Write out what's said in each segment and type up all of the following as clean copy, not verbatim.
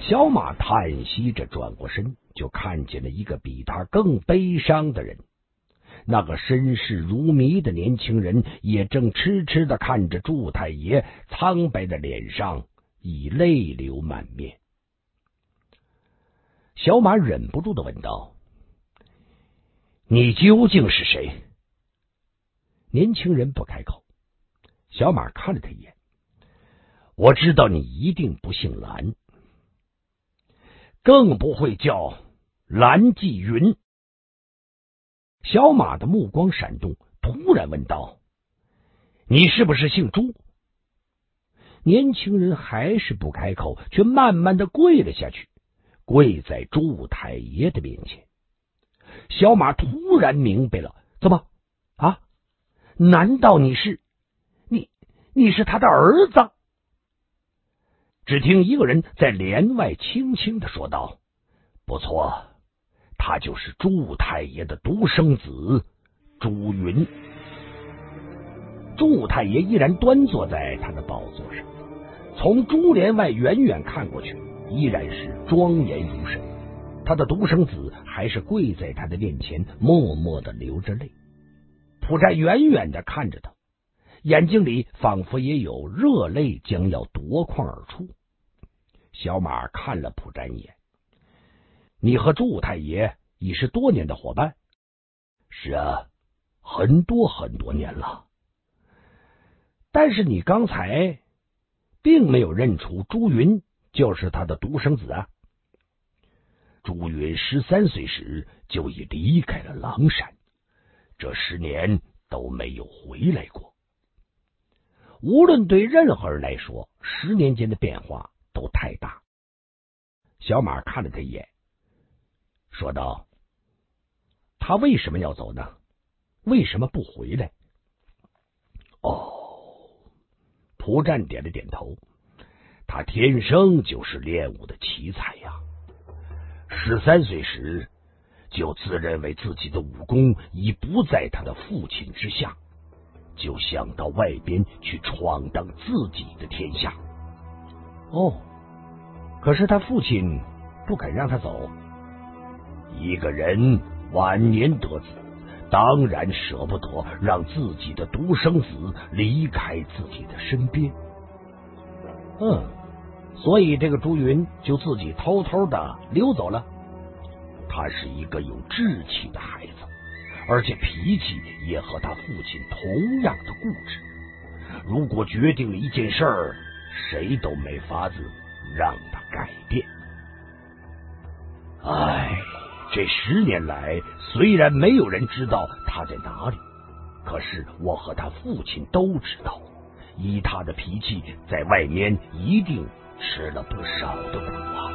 小马叹息着转过身，就看见了一个比他更悲伤的人。那个身世如谜的年轻人也正痴痴地看着祝太爷苍白的脸上，已泪流满面。小马忍不住地问道：“你究竟是谁？”年轻人不开口。小马看了他一眼：“我知道你一定不姓蓝，更不会叫蓝继云。”小马的目光闪动，突然问道：“你是不是姓朱？”年轻人还是不开口，却慢慢的跪了下去，跪在祝太爷的面前。小马突然明白了，怎么啊？难道你是他的儿子？只听一个人在帘外轻轻的说道：“不错，他就是祝太爷的独生子朱云。”祝太爷依然端坐在他的宝座上，从珠帘外远远看过去，依然是庄严如神。他的独生子还是跪在他的面前，默默的流着泪。普占远远的看着他，眼睛里仿佛也有热泪将要夺眶而出。小马看了普占一眼：“你和祝太爷已是多年的伙伴？”“是啊，很多很多年了。”“但是你刚才并没有认出朱云就是他的独生子啊。”“朱云13岁时就已离开了狼山，这10年都没有回来过。”无论对任何人来说，10年间的变化都太大。小马看了他一眼，说道：“他为什么要走呢？为什么不回来？”“哦。”蒲占点了点头，“他天生就是练武的奇才呀。13岁时就自认为自己的武功已不在他的父亲之下，就想到外边去闯荡自己的天下。”“哦，可是他父亲不肯让他走。”“一个人晚年得子，当然舍不得让自己的独生子离开自己的身边。”“所以这个朱云就自己偷偷的溜走了。”“他是一个有志气的孩子，而且脾气也和他父亲同样的固执。如果决定了一件事儿，谁都没法子让他改变。这10年来，虽然没有人知道他在哪里，可是我和他父亲都知道，以他的脾气，在外面一定吃了不少的苦啊。”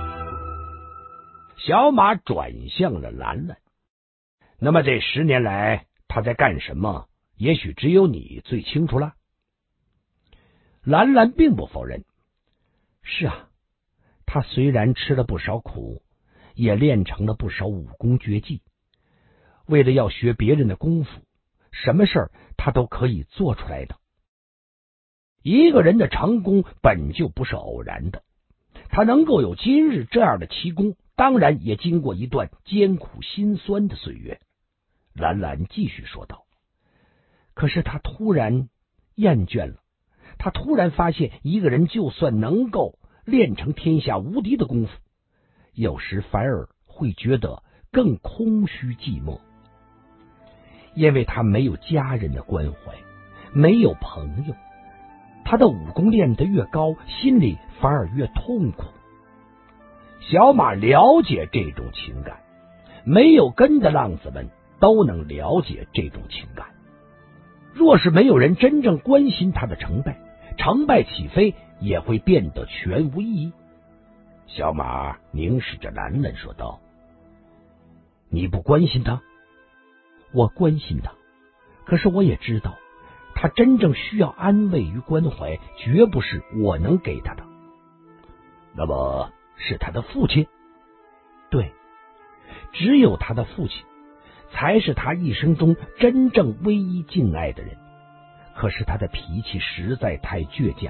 小马转向了兰兰：“那么这10年来他在干什么？也许只有你最清楚了。”兰兰并不否认：“是啊，他虽然吃了不少苦，也练成了不少武功绝技。为了要学别人的功夫，什么事儿他都可以做出来的。一个人的成功本就不是偶然的，他能够有今日这样的奇功，当然也经过一段艰苦辛酸的岁月。”兰兰继续说道：“可是他突然厌倦了，他突然发现，一个人就算能够练成天下无敌的功夫，有时反而会觉得更空虚寂寞，因为他没有家人的关怀，没有朋友。他的武功练得越高，心里反而越痛苦。”小马了解这种情感，没有根的浪子们都能了解这种情感。若是没有人真正关心他的成败，成败起飞也会变得全无意义。小马凝视着兰兰说道：“你不关心他？”“我关心他，可是我也知道，他真正需要安慰与关怀，绝不是我能给他的。”“那么是他的父亲？”“对，只有他的父亲才是他一生中真正唯一敬爱的人。可是他的脾气实在太倔强，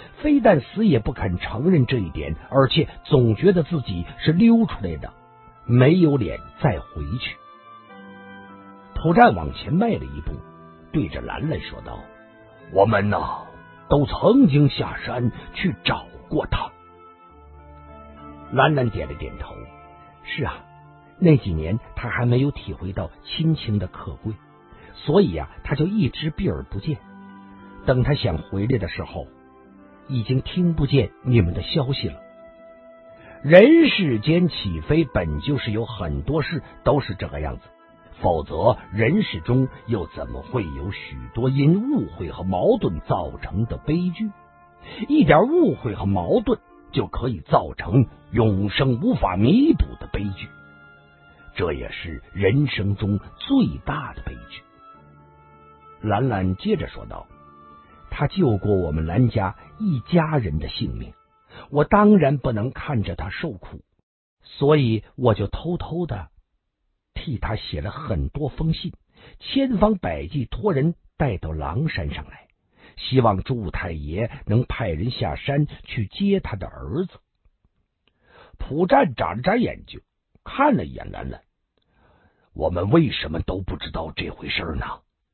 非但死也不肯承认这一点，而且总觉得自己是溜出来的，没有脸再回去。普占往前迈了一步，对着兰兰说道：“我们都曾经下山去找过他。”兰兰点了点头，是啊，那几年他还没有体会到亲情的可贵，所以他就一直避而不见。等他想回来的时候，已经听不见你们的消息了。人世间起飞本就是有很多事都是这个样子，否则人世中又怎么会有许多因误会和矛盾造成的悲剧？一点误会和矛盾就可以造成永生无法弥补的悲剧，这也是人生中最大的悲剧。兰兰接着说道：“他救过我们兰家一家人的性命，我当然不能看着他受苦，所以我就偷偷的替他写了很多封信，千方百计托人带到狼山上来，希望朱太爷能派人下山去接他的儿子。”普占眨了眨眼睛，看了一眼兰兰：“我们为什么都不知道这回事呢？”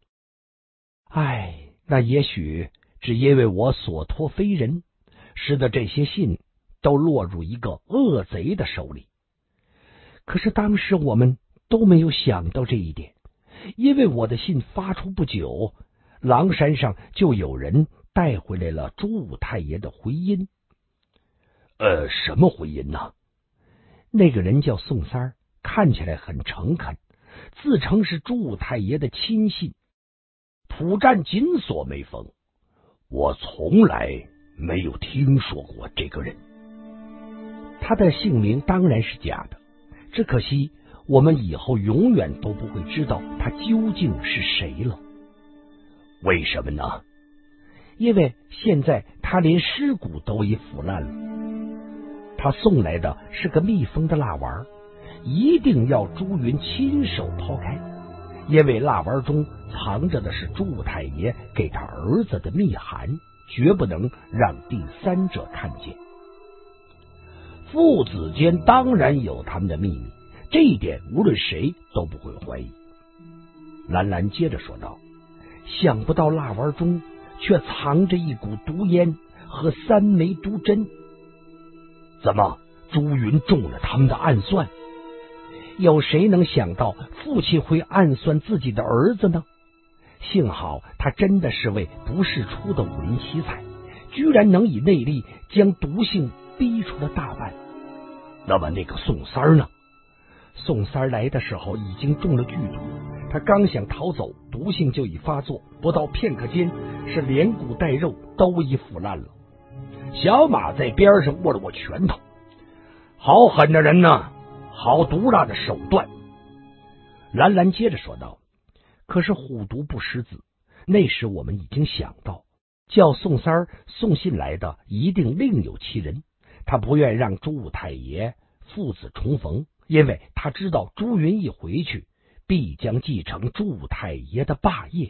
那也许只因为我所托非人，使得这些信都落入一个恶贼的手里。可是当时我们都没有想到这一点，因为我的信发出不久，狼山上就有人带回来了朱武太爷的回音。什么回音呢？那个人叫宋三儿，看起来很诚恳，自称是朱武太爷的亲信。普占紧锁眉峰，我从来没有听说过这个人。他的姓名当然是假的，只可惜我们以后永远都不会知道他究竟是谁了。为什么呢？因为现在他连尸骨都已腐烂了。他送来的是个密封的蜡丸，一定要朱云亲手抛开，因为蜡丸中藏着的是朱武太爷给他儿子的密函，绝不能让第三者看见。父子间当然有他们的秘密，这一点无论谁都不会怀疑。兰兰接着说道：“想不到蜡丸中却藏着一股毒烟和3枚毒针。怎么，朱云中了他们的暗算？有谁能想到父亲会暗算自己的儿子呢？幸好他真的是位不世出的武林奇才，居然能以内力将毒性逼出了大半。那么那个宋三儿呢？宋三儿来的时候已经中了剧毒，他刚想逃走，毒性就已发作，不到片刻间是连骨带肉都已腐烂了。小马在边上握了握拳头，好狠的人呢，好毒辣的手段。兰兰接着说道：“可是虎毒不食子，那时我们已经想到，叫宋三儿送信来的一定另有其人，他不愿让朱武太爷父子重逢，因为他知道朱云一回去，必将继承朱武太爷的霸业。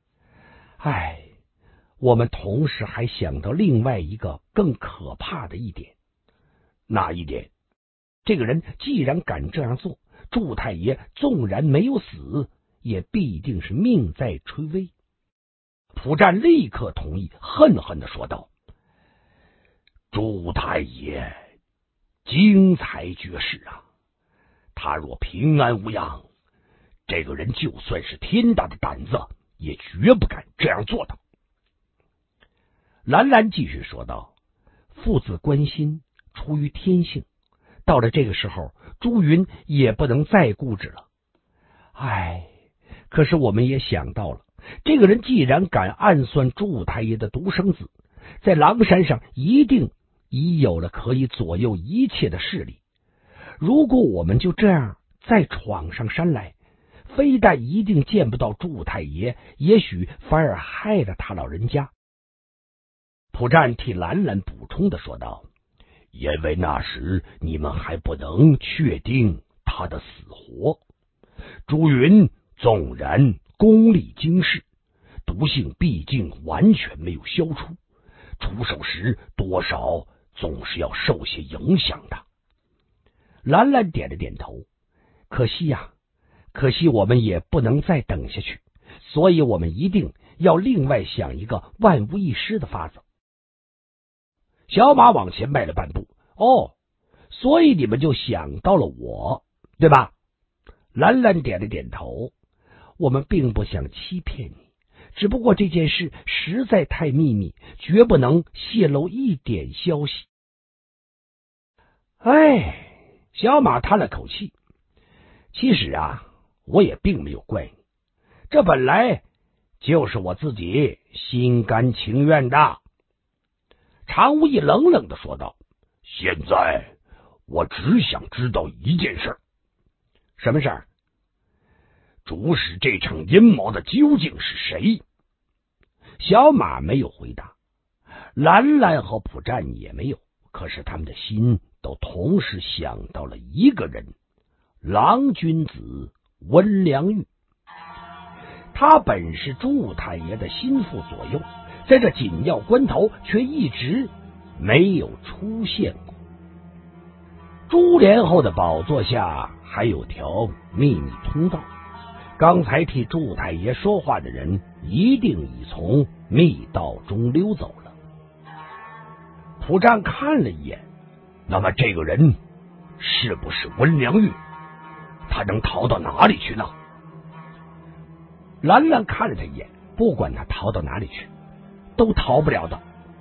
我们同时还想到另外一个更可怕的一点。哪一点？这个人既然敢这样做，朱武太爷纵然没有死，也必定是命在垂危。”普占立刻同意，恨恨地说道：“朱太爷精才绝世啊！他若平安无恙，这个人就算是天大的胆子，也绝不敢这样做的。”兰兰继续说道：“父子关心出于天性，到了这个时候，朱云也不能再固执了。可是我们也想到了，这个人既然敢暗算朱武太爷的独生子，在狼山上一定已有了可以左右一切的势力。如果我们就这样再闯上山来，非但一定见不到朱武太爷，也许反而害了他老人家。”普占替兰兰补充的说道：“因为那时你们还不能确定他的死活。朱云纵然功力惊世，毒性毕竟完全没有消除， 出手时多少总是要受些影响的。兰兰点了点头，可惜呀，可惜我们也不能再等下去，所以我们一定要另外想一个万无一失的法子。小马往前迈了半步，哦，所以你们就想到了我，对吧？兰兰点了点头，我们并不想欺骗你，只不过这件事实在太秘密，绝不能泄露一点消息。哎，小马叹了口气，其实啊，我也并没有怪你，这本来就是我自己心甘情愿的。常无义冷冷的说道：现在我只想知道一件事。什么事儿？主使这场阴谋的究竟是谁？小马没有回答，兰兰和普占也没有，可是他们的心都同时想到了一个人，郎君子温良玉。他本是朱太爷的心腹左右，在这紧要关头却一直没有出现过。朱帘后的宝座下还有条秘密通道，刚才替朱太爷说话的人一定已从密道中溜走了。普占看了一眼，那么这个人是不是温良玉？他能逃到哪里去呢？兰兰看了他一眼，不管他逃到哪里去，都逃不了的。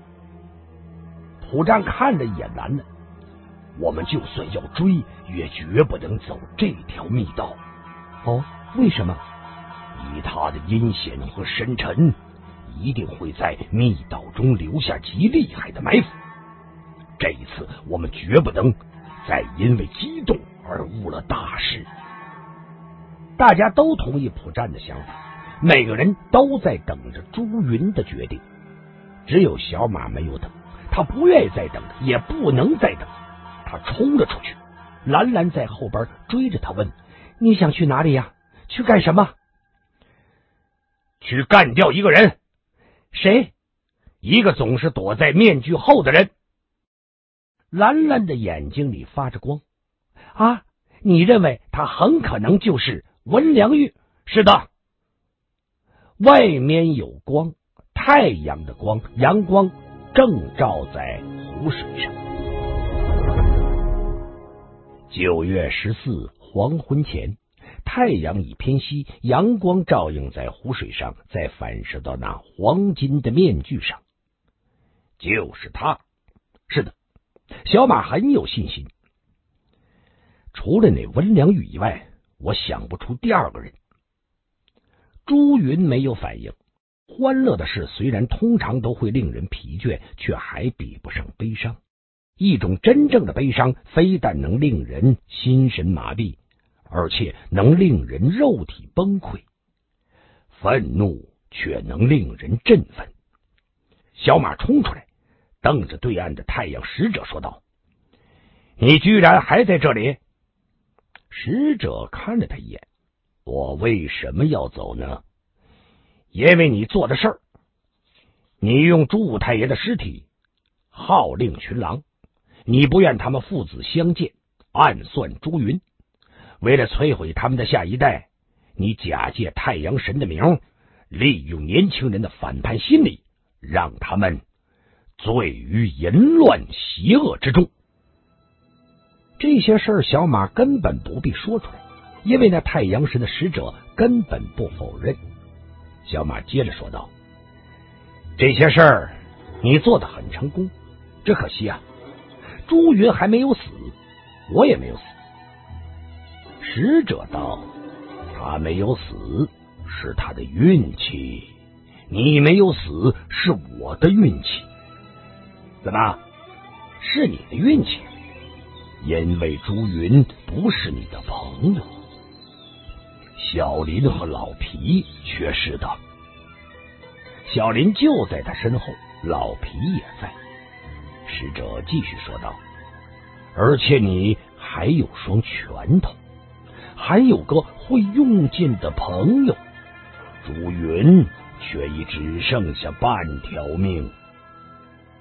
普占看了一眼兰兰，我们就算要追，也绝不能走这条密道。哦，为什么？以他的阴险和深沉，一定会在密道中留下极厉害的埋伏。这一次我们绝不能再因为激动而误了大事。大家都同意普占的想法，每个人都在等着朱云的决定，只有小马没有等，他不愿意再等，也不能再等。他冲了出去，兰兰在后边追着他问：你想去哪里呀？去干什么？去干掉一个人。谁？一个总是躲在面具后的人。兰兰的眼睛里发着光。啊，你认为他很可能就是温良玉？是的。外面有光，太阳的光，阳光正照在湖水上。9月14黄昏前，太阳已偏西，阳光照映在湖水上，再反射到那黄金的面具上。就是他。是的，小马很有信心。除了那温良玉以外，我想不出第二个人。朱云没有反应。欢乐的事虽然通常都会令人疲倦，却还比不上悲伤。一种真正的悲伤，非但能令人心神麻痹，而且能令人肉体崩溃。愤怒却能令人振奋。小马冲出来，瞪着对岸的太阳使者说道：你居然还在这里？使者看了他一眼：我为什么要走呢？因为你做的事儿。你用朱太爷的尸体号令群狼，你不愿他们父子相见，暗算朱云。为了摧毁他们的下一代，你假借太阳神的名，利用年轻人的反叛心理，让他们醉于淫乱邪恶之中。这些事儿小马根本不必说出来，因为那太阳神的使者根本不否认。小马接着说道：这些事儿你做得很成功，只可惜啊，朱云还没有死，我也没有死。使者道：他没有死是他的运气，你没有死是我的运气。怎么是你的运气？因为朱云不是你的朋友，小林和老皮却是的。小林就在他身后，老皮也在。使者继续说道：而且你还有双拳头，还有个会用剑的朋友，朱云却已只剩下半条命。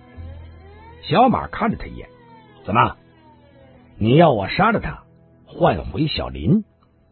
小马看了他一眼，怎么？你要我杀了他，换回小林？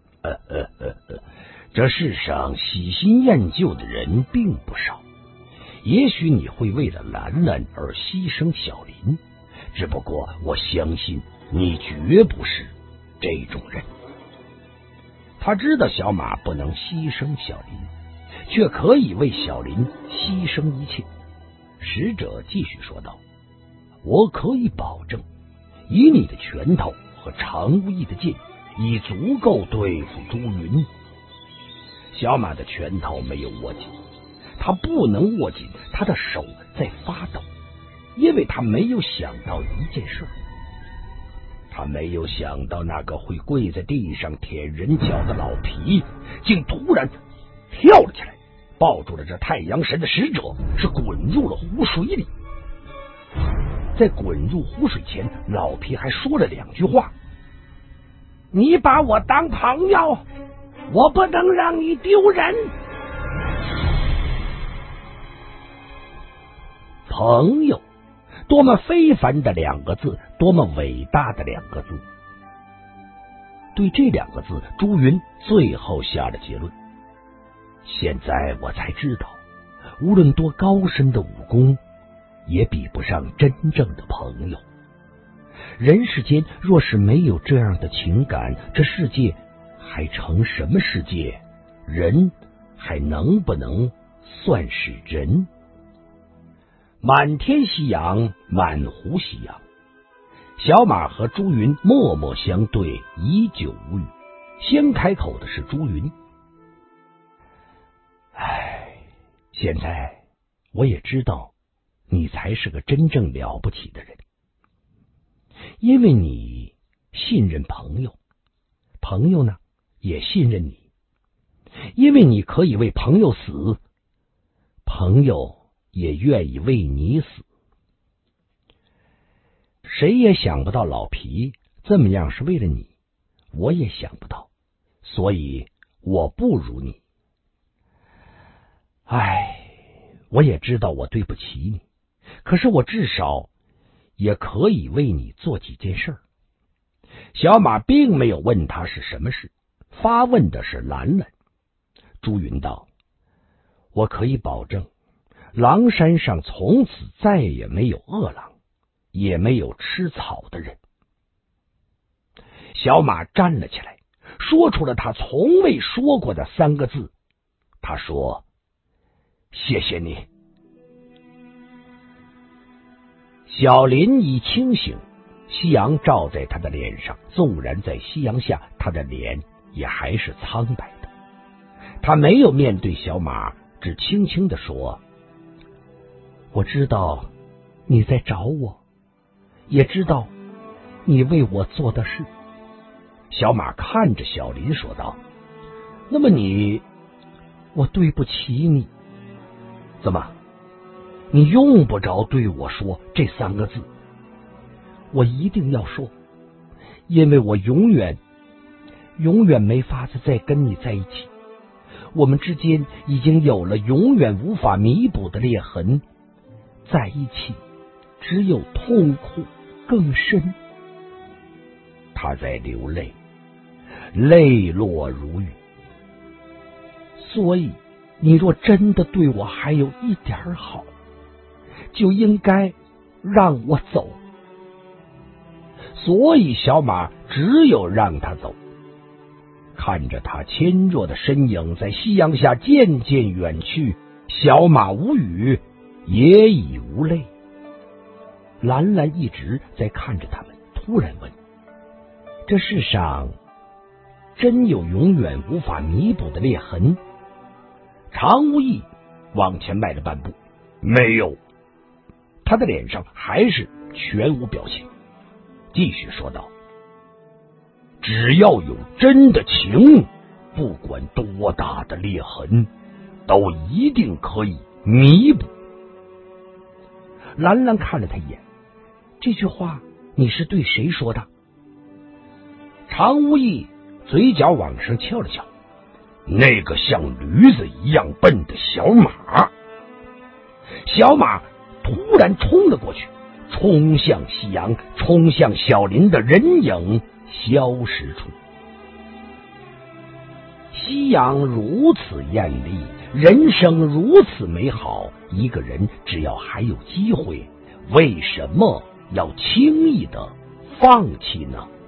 这世上喜新厌旧的人并不少，也许你会为了兰兰而牺牲小林，只不过我相信你绝不是这种人。他知道小马不能牺牲小林，却可以为小林牺牲一切。使者继续说道，我可以保证，以你的拳头和常无义的剑，已足够对付朱云。小马的拳头没有握紧，他不能握紧，他的手在发抖，因为他没有想到一件事，他没有想到那个会跪在地上舔人脚的老皮竟突然跳了起来，抱住了这太阳神的使者，是滚入了湖水里。在滚入湖水前，老皮还说了2句话，你把我当朋友，我不能让你丢人。朋友，多么非凡的2个字，多么伟大的2个字。对这2个字，朱云最后下了结论。现在我才知道，无论多高深的武功，也比不上真正的朋友。人世间若是没有这样的情感，这世界还成什么世界？人还能不能算是人？满天夕阳，满湖夕阳。小马和朱云默默相对，已久无语。先开口的是朱云。现在我也知道你才是个真正了不起的人，因为你信任朋友，朋友呢也信任你，因为你可以为朋友死，朋友也愿意为你死。谁也想不到老皮这么样是为了你，我也想不到，所以我不如你。我也知道我对不起你，可是我至少也可以为你做几件事。小马并没有问他是什么事，发问的是兰兰。朱云道，我可以保证，狼山上从此再也没有恶狼，也没有吃草的人。小马站了起来，说出了他从未说过的3个字。他说，谢谢你。小林已清醒，夕阳照在他的脸上，纵然在夕阳下，他的脸也还是苍白的。他没有面对小马，只轻轻地说，我知道你在找我，也知道你为我做的事。小马看着小林说道，那么我对不起你。怎么？你用不着对我说这3个字，我一定要说，因为我永远没法子再跟你在一起，我们之间已经有了永远无法弥补的裂痕，在一起只有痛苦更深。他在流泪，泪落如雨。所以你若真的对我还有一点好，就应该让我走。所以小马只有让他走。看着他纤弱的身影在夕阳下渐渐远去，小马无语，也已无泪。兰兰一直在看着他们，突然问，这世上真有永远无法弥补的裂痕？常无义往前迈了半步，没有。他的脸上还是全无表情，继续说道，只要有真的情，不管多大的裂痕，都一定可以弥补。兰兰看了他一眼，这句话你是对谁说的？常无义嘴角往上翘了翘，那个像驴子一样笨的小马。小马突然冲了过去， 冲向夕阳，冲向小林的人影消失处。夕阳如此艳丽，人生如此美好，一个人只要还有机会，为什么要轻易的放弃呢？